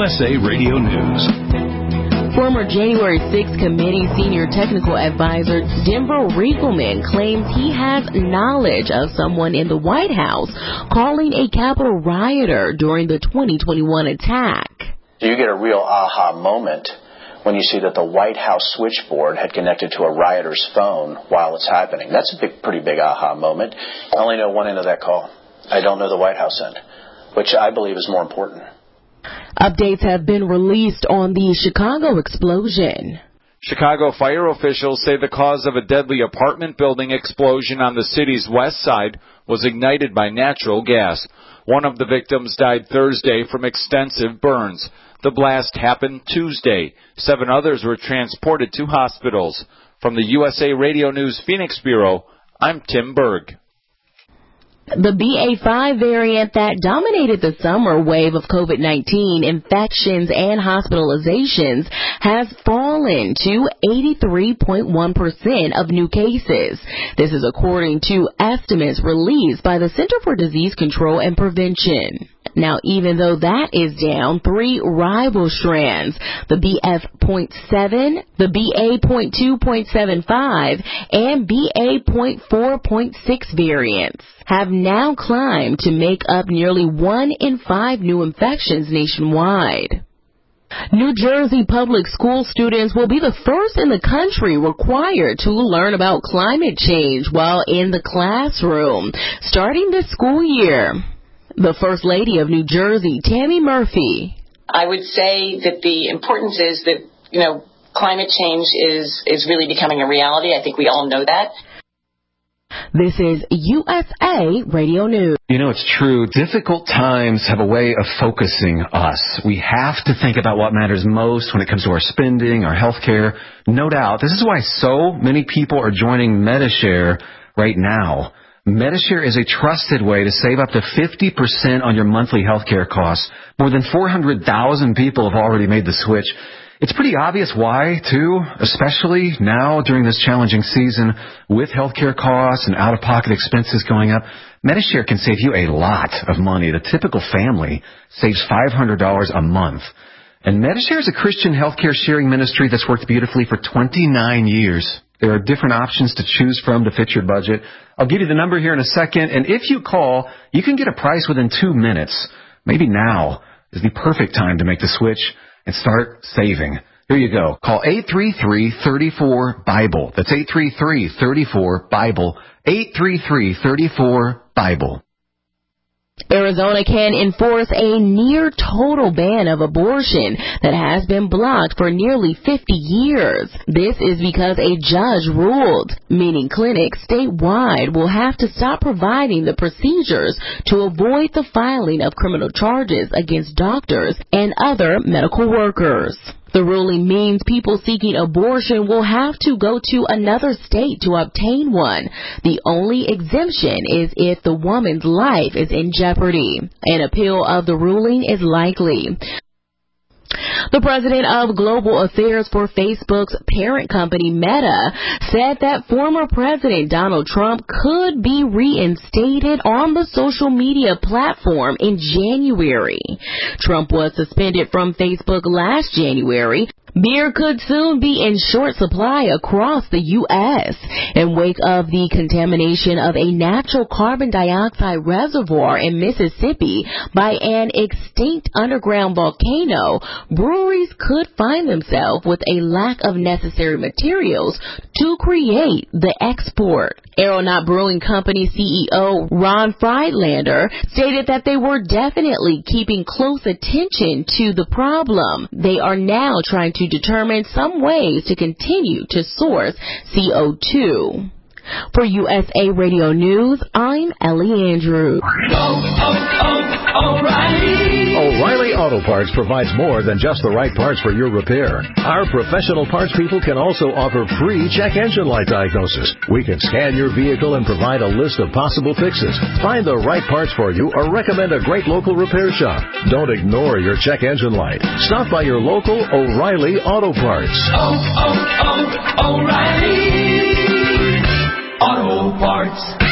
USA Radio News. Former January 6th committee senior technical advisor Denver Riegelman claims he has knowledge of someone in the White House calling a Capitol rioter during the 2021 attack. You get a real aha moment when you see that the White House switchboard had connected to a rioter's phone while it's happening. That's a pretty big aha moment. I only know one end of that call. I don't know the White House end, which I believe is more important. Updates have been released on the Chicago explosion. Chicago fire officials say the cause of a deadly apartment building explosion on the city's west side was ignited by natural gas. One of the victims died Thursday from extensive burns. The blast happened Tuesday. 7 others were transported to hospitals. From the USA Radio News Phoenix Bureau, I'm Tim Berg. The BA.5 variant that dominated the summer wave of COVID-19 infections and hospitalizations has fallen to 83.1% of new cases. This is according to estimates released by the Center for Disease Control and Prevention. Now, even though that is down, 3 rival strands, the BF.7, the BA.2.75, and BA.4.6 variants have now climbed to make up nearly 1 in 5 new infections nationwide. New Jersey public school students will be the first in the country required to learn about climate change while in the classroom, starting this school year. The First Lady of New Jersey, Tammy Murphy. I would say that the importance is that, climate change is really becoming a reality. I think we all know that. This is USA Radio News. It's true. Difficult times have a way of focusing us. We have to think about what matters most when it comes to our spending, our health care. No doubt. This is why so many people are joining Medi-Share right now. Medi-Share is a trusted way to save up to 50% on your monthly health care costs. More than 400,000 people have already made the switch. It's pretty obvious why, too, especially now during this challenging season with health care costs and out-of-pocket expenses going up. Medi-Share can save you a lot of money. The typical family saves $500 a month. And Medi-Share is a Christian healthcare sharing ministry that's worked beautifully for 29 years. There are different options to choose from to fit your budget. I'll give you the number here in a second, and if you call, you can get a price within 2 minutes. Maybe now is the perfect time to make the switch and start saving. Here you go. Call 833-34-BIBLE. That's 833-34-BIBLE. 833-34-BIBLE. Arizona can enforce a near-total ban of abortion that has been blocked for nearly 50 years. This is because a judge ruled, meaning clinics statewide will have to stop providing the procedures to avoid the filing of criminal charges against doctors and other medical workers. The ruling means people seeking abortion will have to go to another state to obtain one. The only exemption is if the woman's life is in jeopardy. An appeal of the ruling is likely. The president of global affairs for Facebook's parent company Meta said that former President Donald Trump could be reinstated on the social media platform in January. Trump was suspended from Facebook last January. Beer could soon be in short supply across the U.S. in wake of the contamination of a natural carbon dioxide reservoir in Mississippi by an extinct underground volcano. Breweries could find themselves with a lack of necessary materials to create the export. Aeronaut Brewing Company CEO Ron Friedlander stated that they were definitely keeping close attention to the problem. They are now trying to determine some ways to continue to source CO2. For USA Radio News, I'm Ellie Andrews. O'Reilly Auto Parts provides more than just the right parts for your repair. Our professional parts people can also offer free check engine light diagnosis. We can scan your vehicle and provide a list of possible fixes. Find the right parts for you or recommend a great local repair shop. Don't ignore your check engine light. Stop by your local O'Reilly Auto Parts. O'Reilly Auto Parts.